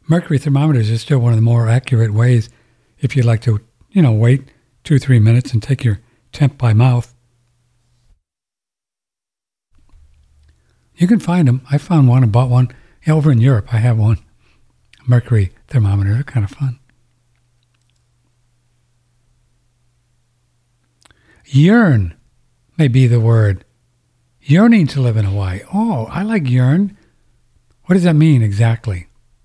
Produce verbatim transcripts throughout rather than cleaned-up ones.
mercury thermometers is still one of the more accurate ways if you'd like to, you know, wait two, three minutes and take your temp by mouth. You can find them. I found one and bought one. Yeah, over in Europe, I have one. Mercury thermometer. They're kind of fun. Yearn may be the word. Yearning to live in Hawaii. Oh, I like yearn. What does that mean exactly?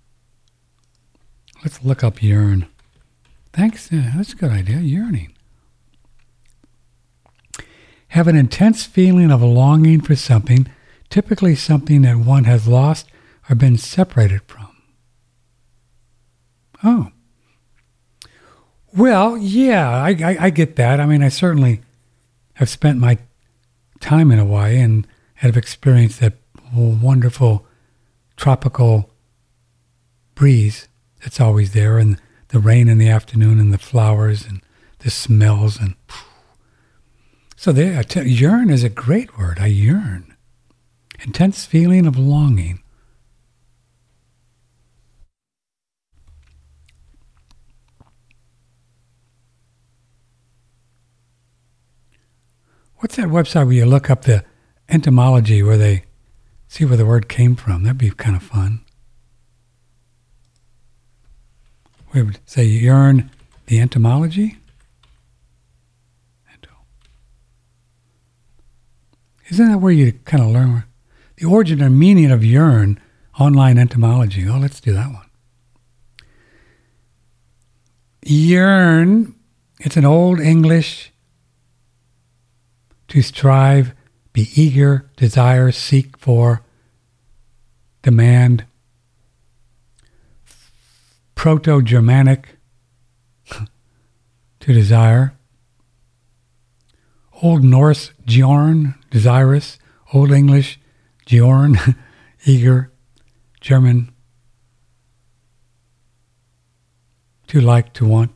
Let's look up yearn. Thanks. Yeah, that's a good idea. Yearning. Have an intense feeling of longing for something, typically something that one has lost or been separated from. Oh. Well, yeah, I, I, I get that. I mean, I certainly have spent my time in Hawaii and have experienced that wonderful tropical breeze that's always there, and the rain in the afternoon, and the flowers, and the smells, and so there. I tell, yearn is a great word. I yearn, intense feeling of longing. What's that website where you look up the etymology, where they see where the word came from? That'd be kind of fun. We would say yearn, the etymology. Isn't that where you kind of learn the origin and meaning of yearn? Online etymology. Oh, let's do that one. Yearn, it's an Old English. To strive, be eager, desire, seek for, demand. Proto-Germanic, to desire. Old Norse, Gjorn, desirous. Old English, Gjorn, eager. German, to like, to want.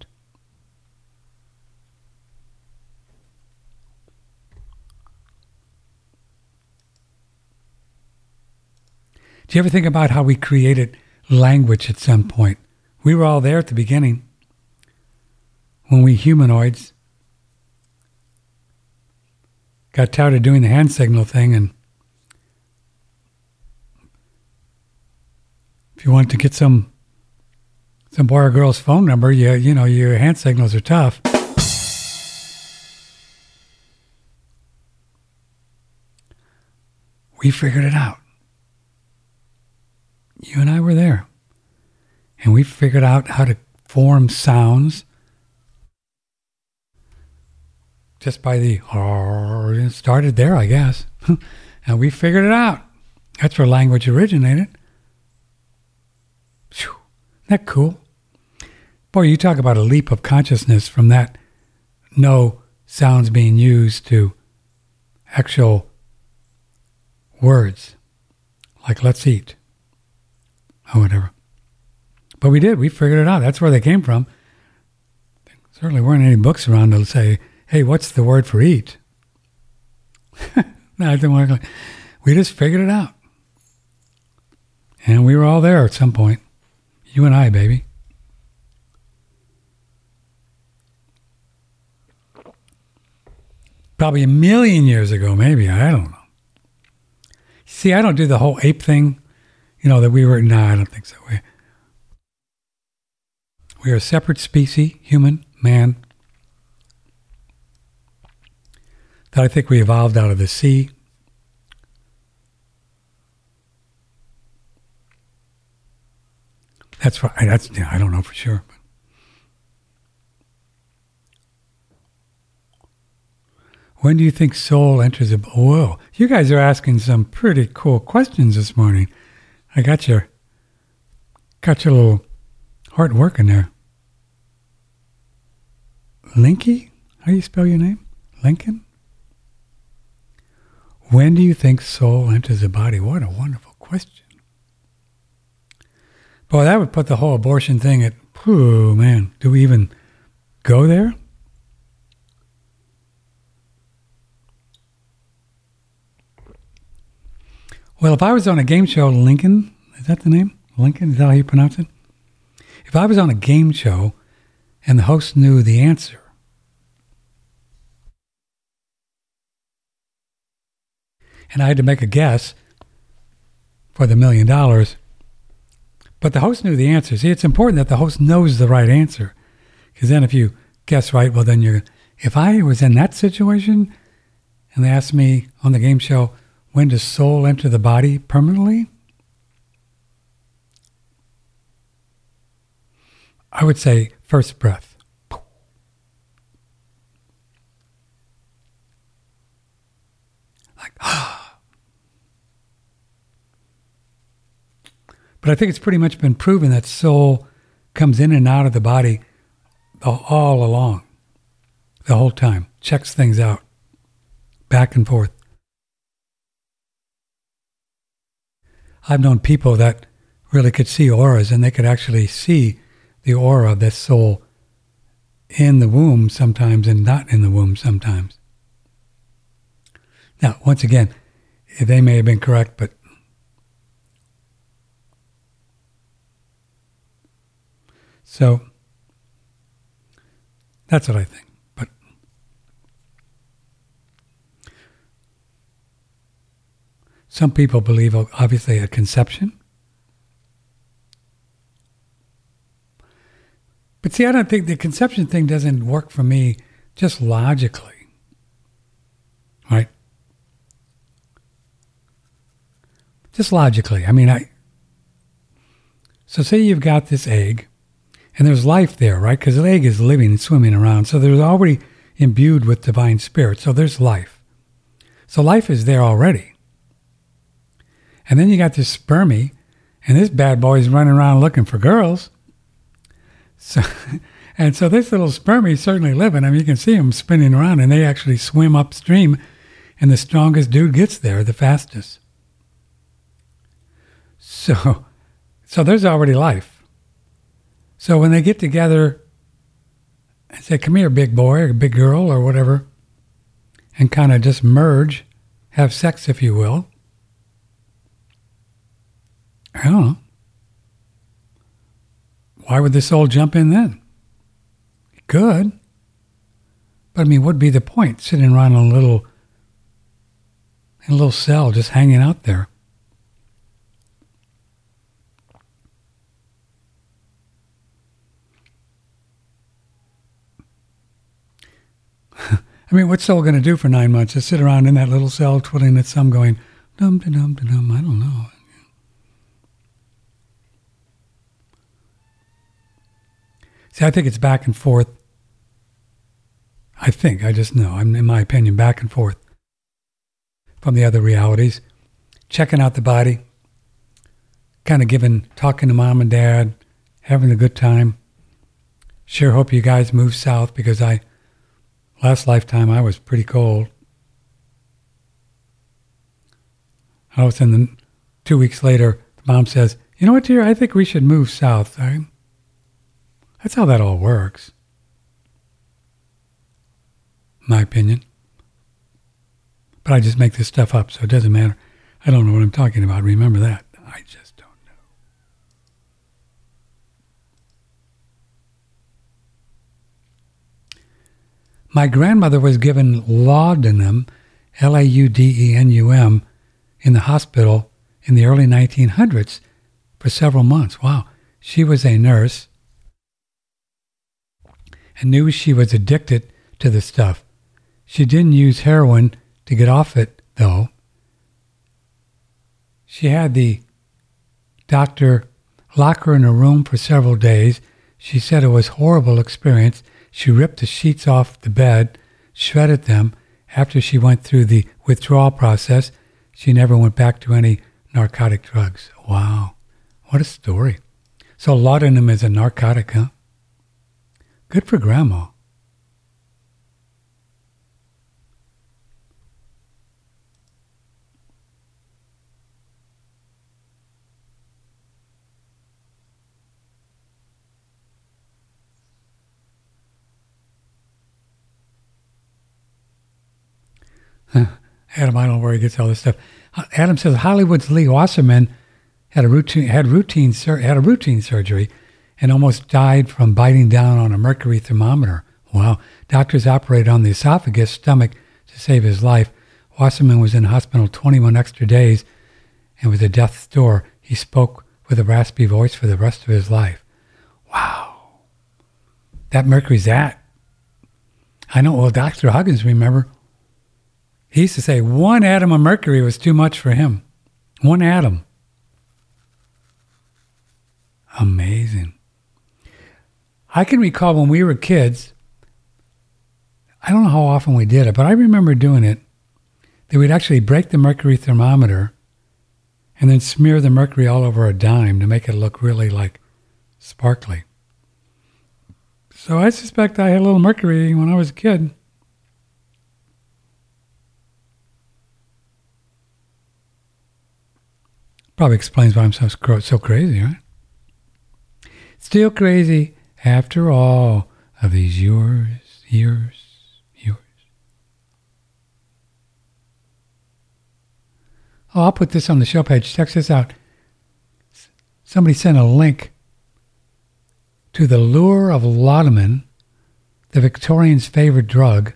Do you ever think about how we created language at some point? We were all there at the beginning when we humanoids got tired of doing the hand signal thing, and if you want to get some some boy or girl's phone number, you you know your hand signals are tough. We figured it out. You and I were there. And we figured out how to form sounds just by the, it started there, I guess. And we figured it out. That's where language originated. Whew. Isn't that cool? Boy, you talk about a leap of consciousness from that no sounds being used to actual words, like let's eat. Or whatever. But we did. We figured it out. That's where they came from. There certainly weren't any books around to say, hey, what's the word for eat? No, it didn't work like. We just figured it out. And we were all there at some point. You and I, baby. Probably a million years ago, maybe. I don't know. See, I don't do the whole ape thing. You know, that we were, no, I don't think so. We, we are a separate species, human, man, that I think we evolved out of the sea. That's right. That's, yeah, I don't know for sure. But. When do you think soul enters a... Whoa, you guys are asking some pretty cool questions this morning. I got your, got your little heart working there. Linky? How do you spell your name? Lincoln? When do you think soul enters the body? What a wonderful question. Boy, that would put the whole abortion thing at, oh man, do we even go there? Well, if I was on a game show, Lincoln, is that the name? Lincoln, is that how you pronounce it? If I was on a game show and the host knew the answer, and I had to make a guess for the million dollars, but the host knew the answer. See, it's important that the host knows the right answer, because then if you guess right, well, then you're, if I was in that situation and they asked me on the game show, when does soul enter the body permanently? I would say first breath. Like, ah. But I think it's pretty much been proven that soul comes in and out of the body all along, the whole time, checks things out, back and forth. I've known people that really could see auras, and they could actually see the aura of this soul in the womb sometimes and not in the womb sometimes. Now, once again, they may have been correct, but so that's what I think. But some people believe, obviously, a conception. But see, I don't think the conception thing doesn't work for me just logically, right? Just logically. I mean, I. So say you've got this egg, and there's life there, right? Because the egg is living and swimming around. So there's already imbued with divine spirit. So there's life. So life is there already. And then you got this spermie, and this bad boy is running around looking for girls. So, and so this little spermie is certainly living. I mean, you can see them spinning around, and they actually swim upstream, and the strongest dude gets there the fastest. So, so there's already life. So when they get together and say, come here, big boy or big girl or whatever, and kind of just merge, have sex, if you will, I don't know. Why would the soul jump in then? It could. But I mean, what'd be the point? Sitting around in a little, in a little cell, just hanging out there. I mean, what's soul going to do for nine months? Just sit around in that little cell, twiddling its thumb, going, dum da dum da dum. I don't know. See, I think it's back and forth. I think, I just know, I'm, in my opinion, back and forth from the other realities. Checking out the body, kind of giving, talking to mom and dad, having a good time. Sure hope you guys move south, because I, last lifetime, I was pretty cold. I was in the, two weeks later, the mom says, you know what, dear, I think we should move south. I, That's how that all works, my opinion. But I just make this stuff up, so it doesn't matter. I don't know what I'm talking about. Remember that. I just don't know. My grandmother was given laudanum, L A U D E N U M, in the hospital in the early nineteen hundreds for several months. Wow. She was a nurse and knew she was addicted to the stuff. She didn't use heroin to get off it, though. She had the doctor lock her in a room for several days. She said it was a horrible experience. She ripped the sheets off the bed, shredded them. After she went through the withdrawal process, she never went back to any narcotic drugs. Wow, what a story. So laudanum is a narcotic, huh? Good for Grandma. Adam, I don't know where he gets all this stuff. Adam says Hollywood's Lee Wasserman had a routine had routine sur- had a routine surgery, and almost died from biting down on a mercury thermometer. Wow. Doctors operated on the esophagus, stomach to save his life. Wasserman was in hospital twenty-one extra days and was at death's door. He spoke with a raspy voice for the rest of his life. Wow. That mercury's that. I know, well, Doctor Huggins, remember, he used to say one atom of mercury was too much for him. One atom. Amazing. I can recall when we were kids, I don't know how often we did it, but I remember doing it, that we'd actually break the mercury thermometer and then smear the mercury all over a dime to make it look really like sparkly. So I suspect I had a little mercury when I was a kid. Probably explains why I'm so, so crazy, right? Still crazy after all of these years, years, years. Oh, I'll put this on the show page. Check this out. Somebody sent a link to the lure of laudanum, the Victorians' favorite drug,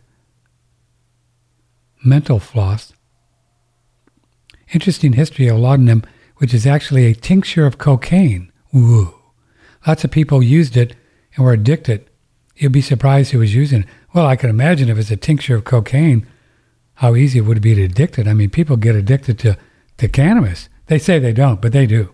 mental floss. Interesting history of laudanum, which is actually a tincture of cocaine. Woo. Lots of people used it and were addicted. You'd be surprised who was using it. Well, I can imagine if it's a tincture of cocaine, how easy it would be to addict it. I mean, people get addicted to, to cannabis. They say they don't, but they do.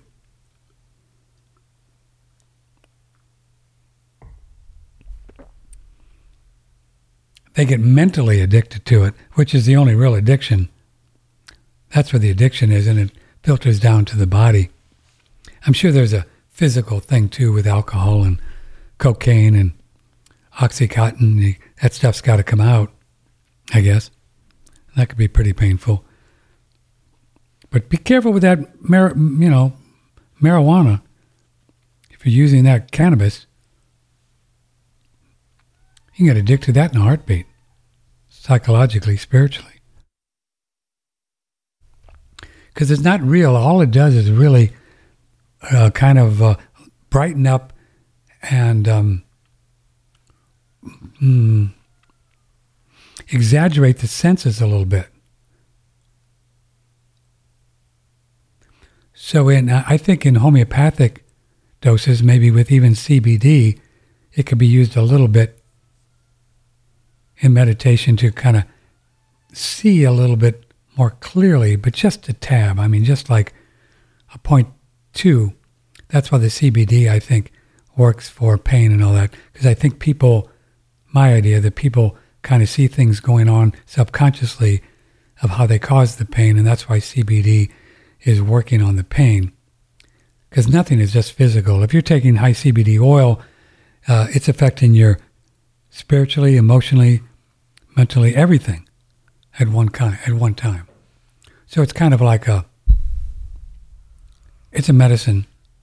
They get mentally addicted to it, which is the only real addiction. That's where the addiction is, and it filters down to the body. I'm sure there's a physical thing, too, with alcohol and cocaine and Oxycontin. That stuff's got to come out, I guess. That could be pretty painful. But be careful with that, mar- you know, marijuana. If you're using that cannabis, you can get addicted to that in a heartbeat, psychologically, spiritually. Because it's not real. All it does is really uh, kind of uh, brighten up and um, mm, exaggerate the senses a little bit. So in, I think in homeopathic doses, maybe with even C B D, it could be used a little bit in meditation to kind of see a little bit more clearly, but just a tab. I mean, just like a point two. That's why the C B D, I think, works for pain and all that. Because I think people, my idea that people kind of see things going on subconsciously of how they cause the pain, and that's why C B D is working on the pain. Because nothing is just physical. If you're taking high C B D oil, uh, it's affecting your spiritually, emotionally, mentally, everything at one kind, at one time. So it's kind of like a, it's a medicine.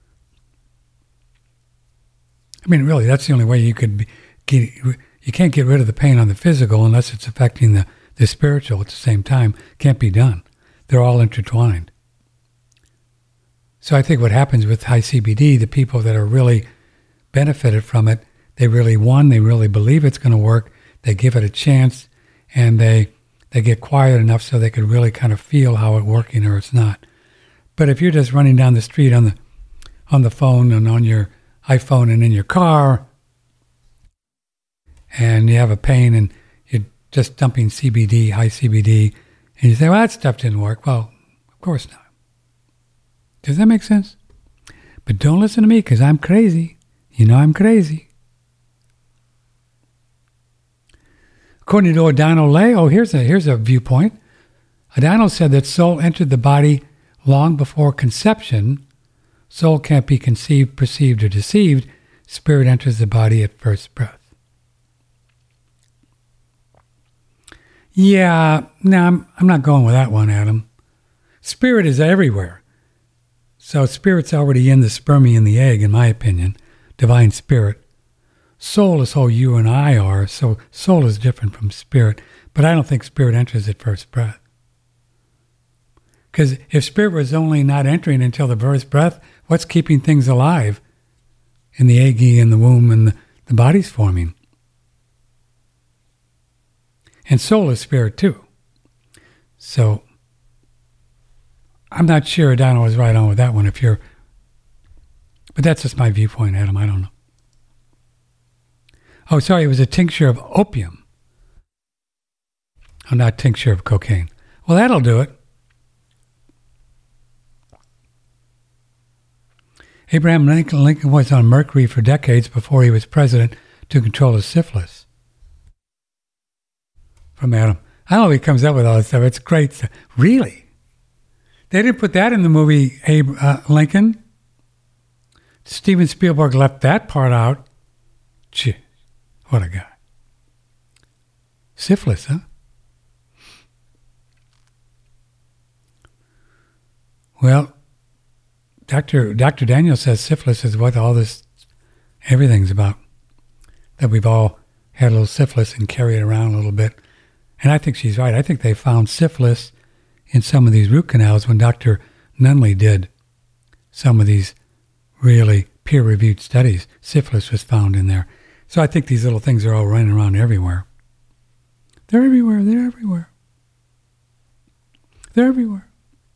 I mean, really, that's the only way you could be, get, you can't get rid of the pain on the physical unless it's affecting the, the spiritual at the same time. Can't be done. They're all intertwined. So I think what happens with high C B D, the people that are really benefited from it, they really, one, they really believe it's going to work. They give it a chance, and they they get quiet enough so they can really kind of feel how it's working or it's not. But if you're just running down the street on the on the phone and on your iPhone and in your car, and you have a pain and you're just dumping C B D, high C B D, and you say, well, that stuff didn't work. Well, of course not. Does that make sense? But don't listen to me because I'm crazy. You know I'm crazy. According to Adano Lay, oh, here's a, here's a viewpoint. Adano said that soul entered the body long before conception. Soul can't be conceived, perceived, or deceived. Spirit enters the body at first breath. Yeah, no, I'm, I'm not going with that one, Adam. Spirit is everywhere. So spirit's already in the spermie and the egg, in my opinion. Divine spirit. Soul is who you and I are, so soul is different from spirit. But I don't think spirit enters at first breath. Because if spirit was only not entering until the first breath, what's keeping things alive in the egg in the womb and the, the body's forming. And soul is spirit too. So I'm not sure Donna was right on with that one. If you're, but that's just my viewpoint, Adam. I don't know. Oh, sorry, it was a tincture of opium. Oh, not tincture of cocaine. Well, that'll do it. Abraham Lincoln, Lincoln was on Mercury for decades before he was president to control his syphilis. From Adam. I don't know if he comes up with all this stuff. It's great stuff. Really? They didn't put that in the movie Abe, uh, Lincoln. Steven Spielberg left that part out. Gee, what a guy. Syphilis, huh? Well, Doctor Doctor Daniel says syphilis is what all this, everything's about. That we've all had a little syphilis and carry it around a little bit. And I think she's right. I think they found syphilis in some of these root canals when Doctor Nunley did some of these really peer-reviewed studies. Syphilis was found in there. So I think these little things are all running around everywhere. They're everywhere. They're everywhere. They're everywhere.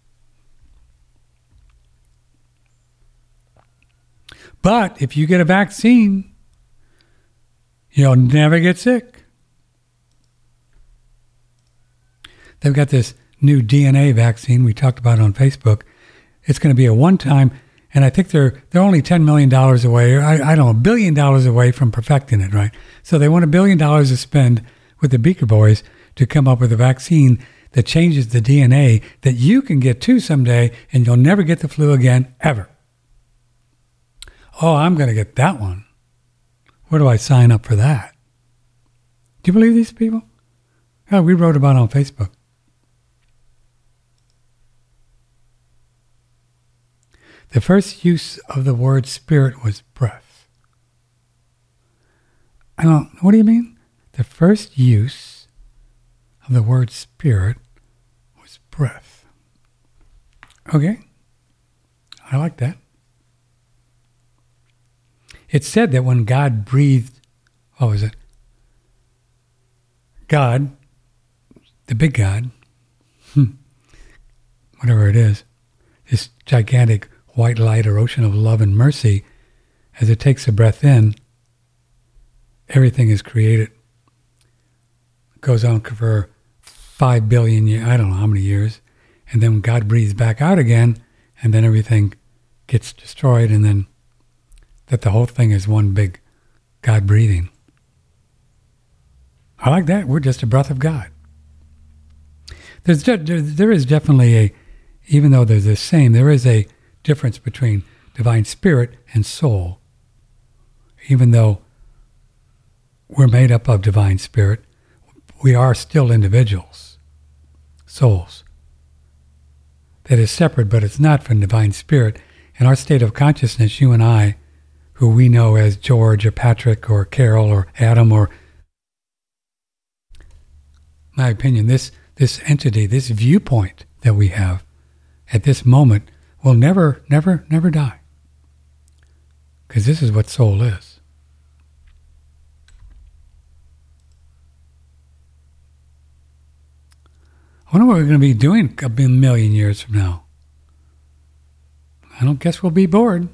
But if you get a vaccine, you'll never get sick. They've got this new D N A vaccine we talked about on Facebook. It's going to be a one-time, and I think they're they're only ten million dollars away, or I, I don't know, a billion dollars away from perfecting it, right? So they want a billion dollars to spend with the Beaker Boys to come up with a vaccine that changes the D N A that you can get too someday, and you'll never get the flu again, ever. Oh, I'm going to get that one. Where do I sign up for that? Do you believe these people? Oh, we wrote about it on Facebook. The first use of the word spirit was breath. I don't, what do you mean? The first use of the word spirit was breath. Okay. I like that. It said that when God breathed, what was it? God, the big God, hmm, whatever it is, this gigantic white light or ocean of love and mercy, as it takes a breath in, everything is created. It goes on for five billion years, I don't know how many years, and then God breathes back out again, and then everything gets destroyed, and then that the whole thing is one big God breathing. I like that. We're just a breath of God. There's de- there, there is definitely a, even though they're the same, there is a difference between divine spirit and soul. Even though we're made up of divine spirit, we are still individuals, souls. That is separate, but it's not from divine spirit. In our state of consciousness, you and I, who we know as George or Patrick or Carol or Adam or, my opinion, this this entity, this viewpoint that we have at this moment will never, never, never die. Because this is what soul is. I wonder what we're going to be doing a million years from now. I don't guess we'll be bored.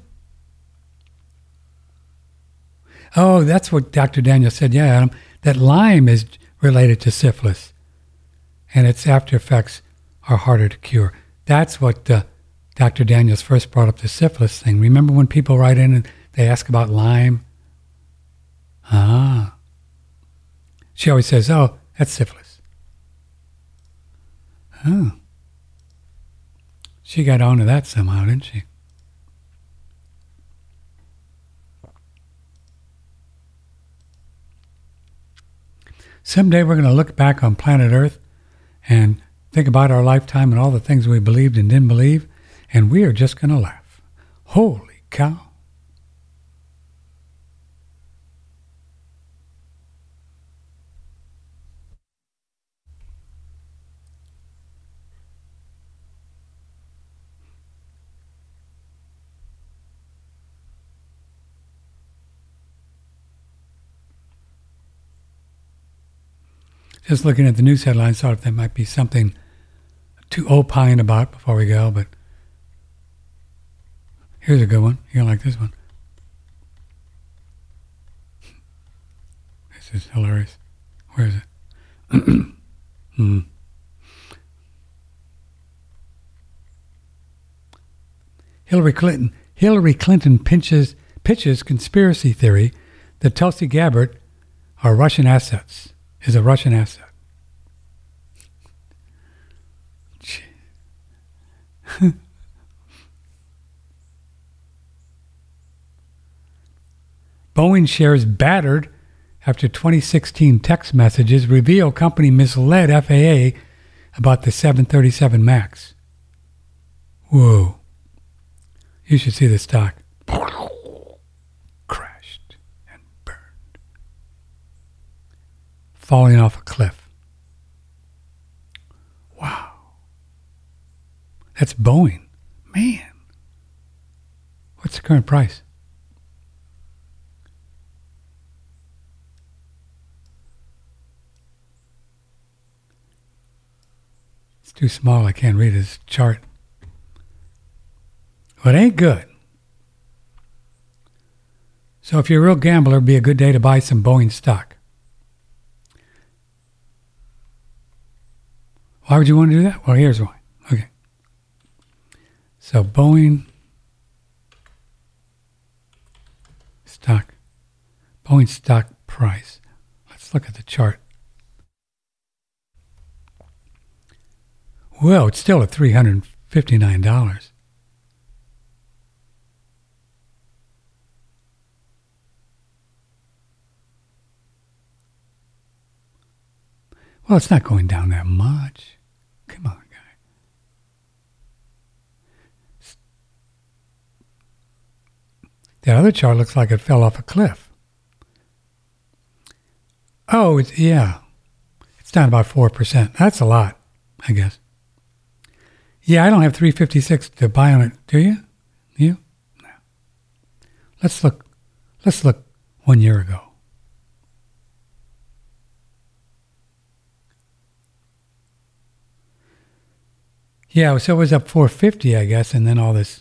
Oh, that's what Doctor Daniel said. Yeah, Adam, that Lyme is related to syphilis, and its after effects are harder to cure. That's what uh, Doctor Daniels first brought up, the syphilis thing. Remember when people write in and they ask about Lyme? Ah. She always says, oh, that's syphilis. Oh. She got onto that somehow, didn't she? Someday we're going to look back on planet Earth and think about our lifetime and all the things we believed and didn't believe, and we are just going to laugh. Holy cow. Just looking at the news headlines, thought there might be something to opine about before we go, but here's a good one. You're going to like this one. This is hilarious. Where is it? hmm. Hillary Clinton Hillary Clinton pinches, pitches conspiracy theory that Tulsi Gabbard are Russian assets, is a Russian asset. Boeing shares battered after twenty sixteen text messages reveal company misled F A A about the seven thirty-seven MAX. Whoa. You should see the stock. Crashed and burned. Falling off a cliff. Wow. That's Boeing. Man. What's the current price? It's too small. I can't read his chart. But it ain't good. So if you're a real gambler, it'd be a good day to buy some Boeing stock. Why would you want to do that? Well, here's why. Okay. So Boeing stock, Boeing stock price. Let's look at the chart. Well, it's still at three hundred fifty-nine dollars. Well, it's not going down that much. Come on, guy. The other chart looks like it fell off a cliff. Oh, it's, yeah. It's down about four percent. That's a lot, I guess. Yeah, I don't have three fifty-six to buy on it, do you? You? No. Let's look. Let's look one year ago. Yeah, so it was up four fifty, I guess, and then all this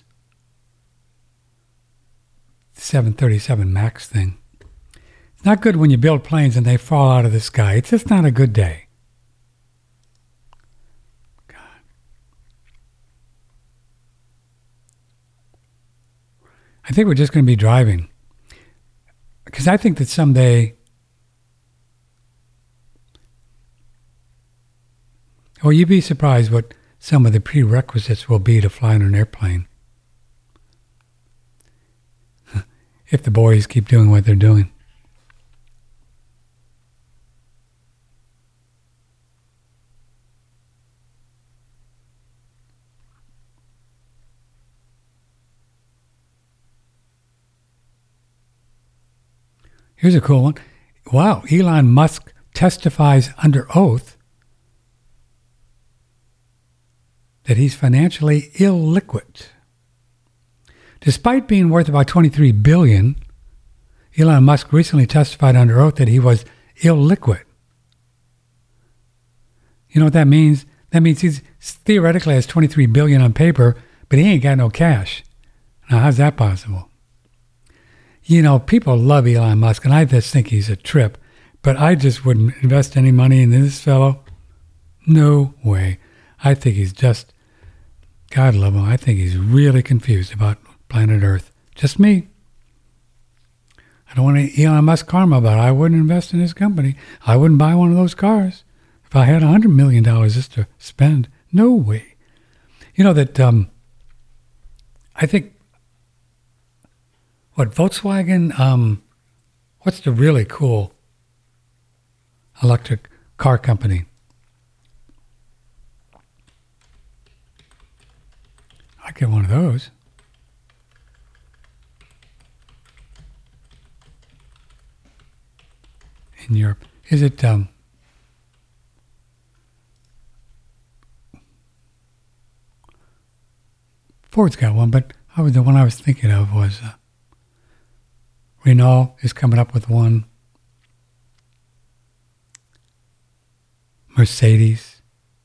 seven thirty-seven MAX thing. It's not good when you build planes and they fall out of the sky. It's just not a good day. God. I think we're just going to be driving. Because I think that someday, or you'd be surprised what some of the prerequisites will be to fly on an airplane. If the boys keep doing what they're doing. Here's a cool one. Wow, Elon Musk testifies under oath that he's financially illiquid. Despite being worth about twenty-three billion dollars, Elon Musk recently testified under oath that he was illiquid. You know what that means? That means he's theoretically has twenty-three billion dollars on paper, but he ain't got no cash. Now, how's that possible? You know, people love Elon Musk, and I just think he's a trip, but I just wouldn't invest any money in this fellow. No way. I think he's just, God love him, I think he's really confused about planet Earth. Just me. I don't want any Elon Musk karma about it. I wouldn't invest in his company. I wouldn't buy one of those cars if I had one hundred million dollars just to spend. No way. You know that, um, I think, what, Volkswagen, um, what's the really cool electric car company? I'd get one of those. In Europe. Is it, um, Ford's got one, but I was, the one I was thinking of was, uh, Renault is coming up with one. Mercedes.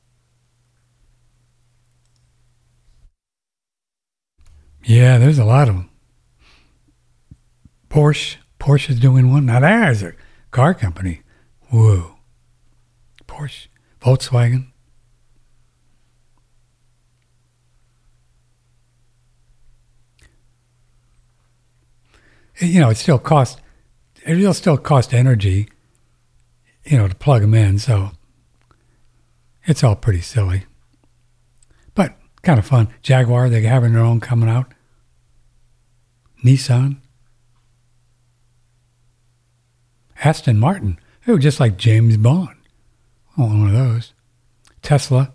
Yeah, there's a lot of them. Porsche. Porsche is doing one. Now there's a car company. Whoa. Porsche. Volkswagen. You know, it still costs, it'll still cost energy, you know, to plug them in. So it's all pretty silly, but kind of fun. Jaguar, they're having their own coming out. Nissan. Aston Martin. They were just like James Bond. Oh, one of those. Tesla.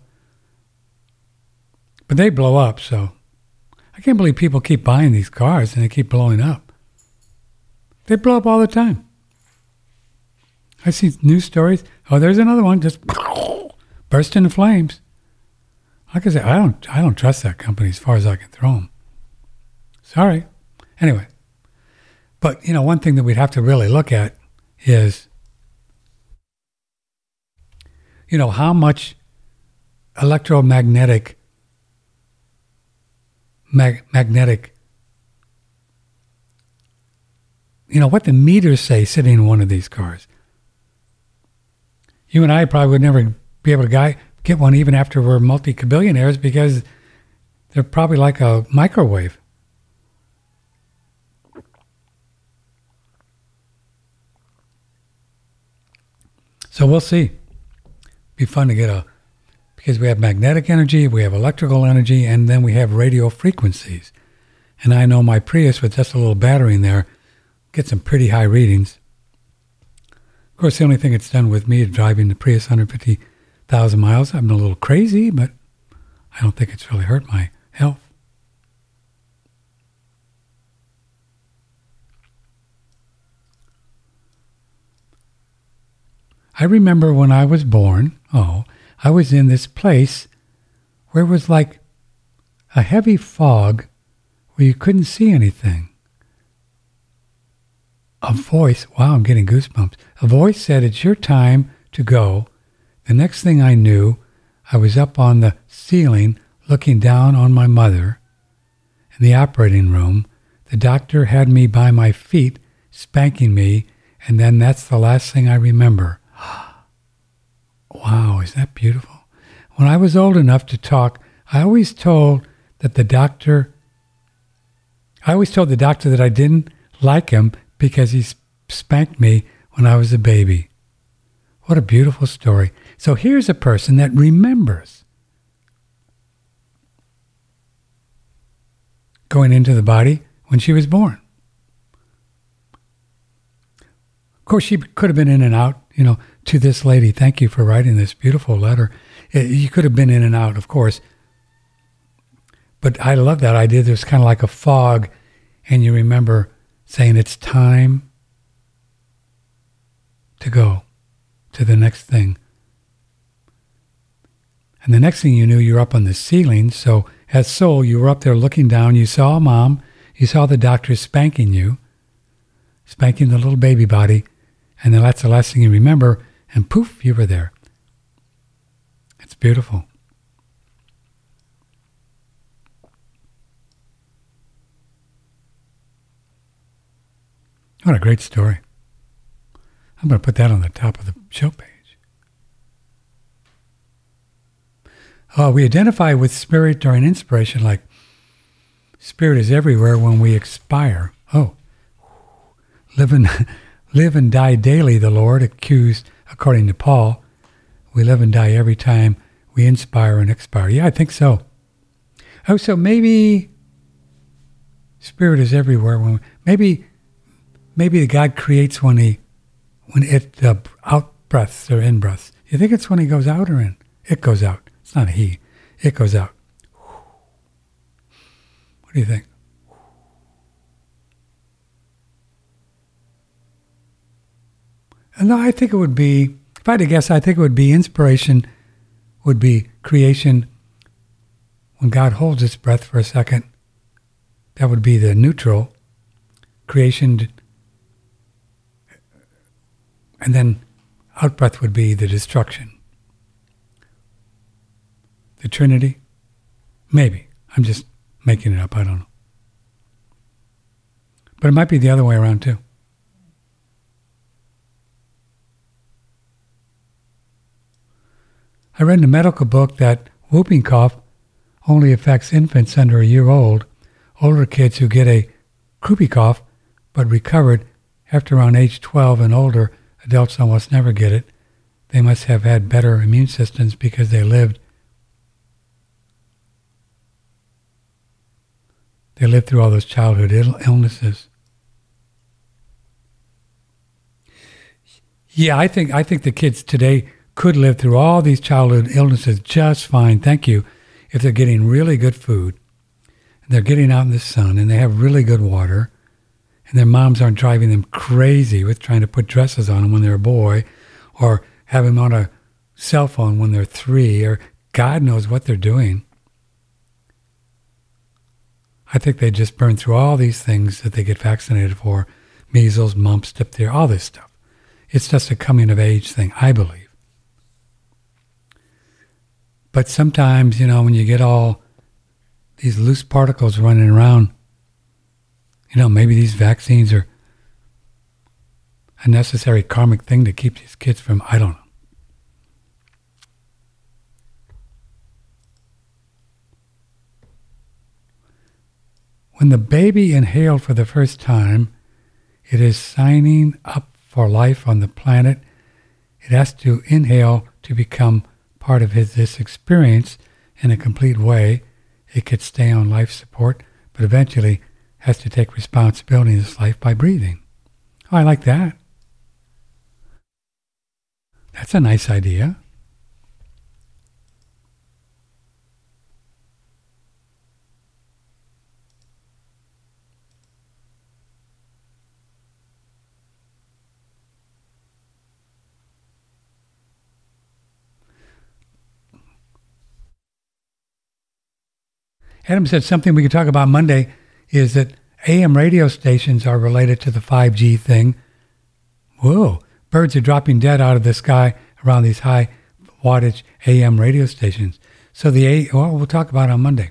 But they blow up, so I can't believe people keep buying these cars and they keep blowing up. They blow up all the time. I see news stories. Oh, there's another one just burst into flames. Like I said, I don't, I don't trust that company as far as I can throw them. Sorry. Anyway, but you know, one thing that we'd have to really look at is, you know, how much electromagnetic, mag- magnetic. You know, what the meters say sitting in one of these cars. You and I probably would never be able to guy, get one even after we're multi-billionaires because they're probably like a microwave. So we'll see. Be fun to get a, because we have magnetic energy, we have electrical energy, and then we have radio frequencies. And I know my Prius with just a little battery in there get some pretty high readings. Of course, the only thing it's done with me is driving the Prius one hundred fifty thousand miles. I'm a little crazy, but I don't think it's really hurt my health. I remember when I was born, oh, I was in this place where it was like a heavy fog where you couldn't see anything. A voice, wow, I'm getting goosebumps. A voice said, "It's your time to go." The next thing I knew, I was up on the ceiling looking down on my mother in the operating room. The doctor had me by my feet, spanking me, and then that's the last thing I remember. Wow, is that beautiful? When I was old enough to talk, I always told that the doctor, I always told the doctor that I didn't like him because he spanked me when I was a baby. What a beautiful story. So here's a person that remembers going into the body when she was born. Of course, she could have been in and out, you know, to this lady. Thank you for writing this beautiful letter. You could have been in and out, of course. But I love that idea. There's kind of like a fog, and you remember saying it's time to go to the next thing. And the next thing you knew, you're up on the ceiling. So as soul, you were up there looking down. You saw mom. You saw the doctor spanking you, spanking the little baby body. And then that's the last thing you remember. And poof, you were there. It's beautiful. What a great story. I'm going to put that on the top of the show page. Uh, we identify with spirit during inspiration, like spirit is everywhere when we expire. Oh, live and, live and die daily, the Lord accused, according to Paul. We live and die every time we inspire and expire. Yeah, I think so. Oh, so maybe spirit is everywhere. When maybe maybe God creates when he when it uh, out breaths or in breaths. You think it's when he goes out or in? It goes out. It's not a he. It goes out. What do you think? No, I think it would be, if I had to guess, I think it would be inspiration, would be creation. When God holds its breath for a second, that would be the neutral. Creation, and then out breath would be the destruction. The Trinity? Maybe. I'm just making it up. I don't know. But it might be the other way around too. I read in a medical book that whooping cough only affects infants under a year old. Older kids who get a croupy cough but recovered after around age twelve and older, adults almost never get it. They must have had better immune systems because they lived they lived through all those childhood Ill- illnesses. Yeah, I think I think the kids today could live through all these childhood illnesses just fine, thank you, if they're getting really good food, and they're getting out in the sun, and they have really good water, and their moms aren't driving them crazy with trying to put dresses on them when they're a boy, or have them on a cell phone when they're three, or God knows what they're doing. I think they just burn through all these things that they get vaccinated for, measles, mumps, diphtheria, all this stuff. It's just a coming of age thing, I believe. But sometimes, you know, when you get all these loose particles running around, you know, maybe these vaccines are a necessary karmic thing to keep these kids from, I don't know. When the baby inhaled for the first time, it is signing up for life on the planet. It has to inhale to become part of his, this experience in a complete way. It could stay on life support, but eventually has to take responsibility in this life by breathing. Oh, I like that. That's a nice idea. Adam said something we could talk about Monday is that A M radio stations are related to the five G thing. Whoa, birds are dropping dead out of the sky around these high wattage A M radio stations. So the A, well, we'll talk about it on Monday.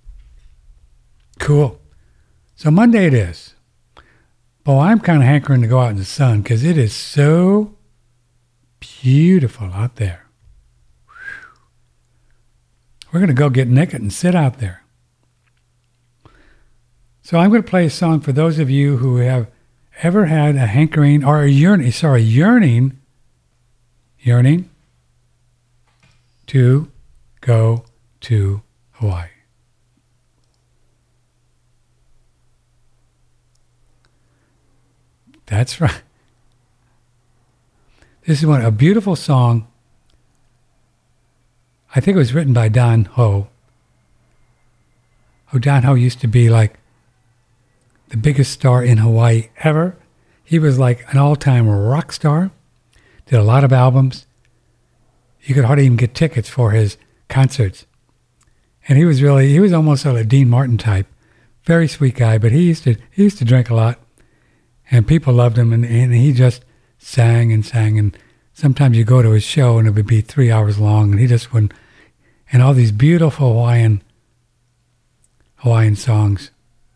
Cool. So Monday it is. Boy, I'm kind of hankering to go out in the sun because it is so beautiful out there. Whew. We're going to go get naked and sit out there. So I'm going to play a song for those of you who have ever had a hankering or a yearning, sorry, yearning, yearning to go to Hawaii. That's right. This is one, a beautiful song. I think it was written by Don Ho. Oh, Don Ho used to be like the biggest star in Hawaii ever. He was like an all-time rock star. Did a lot of albums. You could hardly even get tickets for his concerts. And he was really, he was almost like a Dean Martin type. Very sweet guy, but he used to he used to drink a lot. And people loved him, and, and he just sang and sang. And sometimes you go to his show, and it would be three hours long, and he just wouldn't. And all these beautiful Hawaiian Hawaiian songs.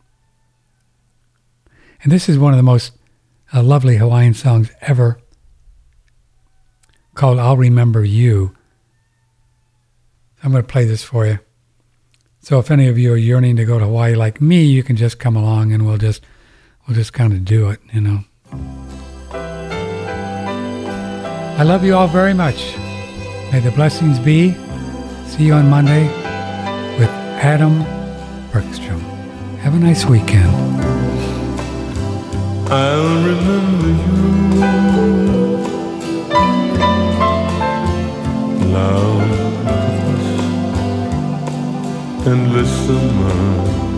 And this is one of the most uh, lovely Hawaiian songs ever, called I'll Remember You. I'm going to play this for you. So if any of you are yearning to go to Hawaii like me, you can just come along and we'll just we'll just kind of do it, you know. I love you all very much. May the blessings be. See you on Monday with Adam Bergstrom. Have a nice weekend. I'll remember you loud endless summer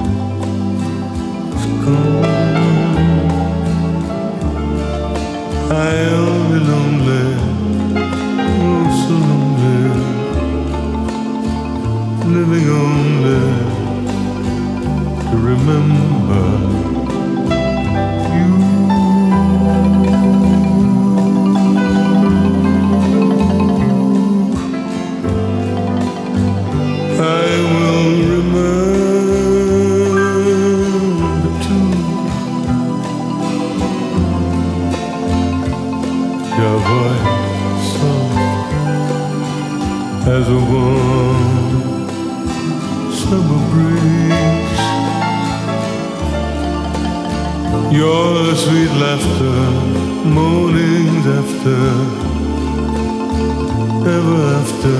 is gone. I'll be lonely, oh so lonely, living only to remember. your sweet laughter, mornings after, ever after,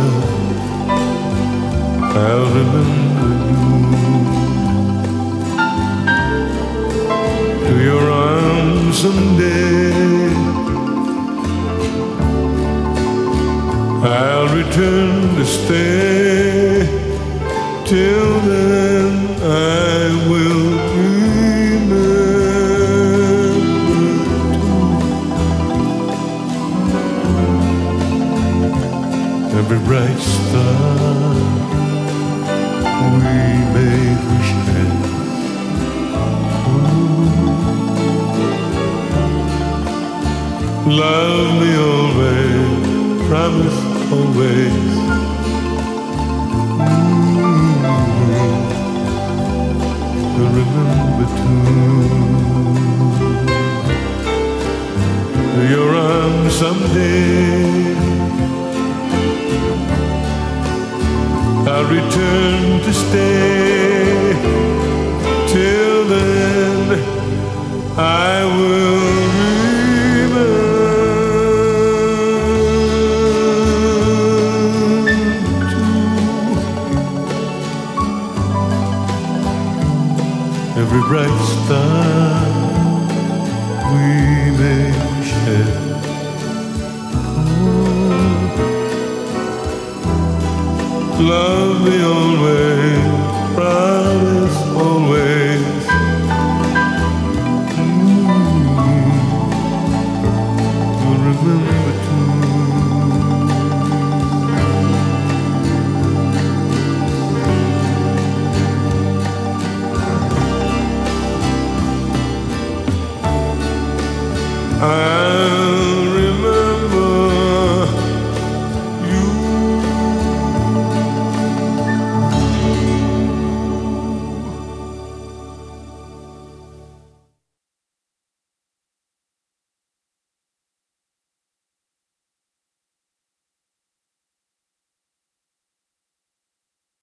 I'll remember you. To your arms someday, I'll return to stay. Till then I will remember too. Every bright star we made we share. Love me always, promise always. You'll remember too. Your arms someday, I'll return to stay. Till then, I will every bright star we may share. Love me always, promise always. Mm-hmm. You'll remember too. I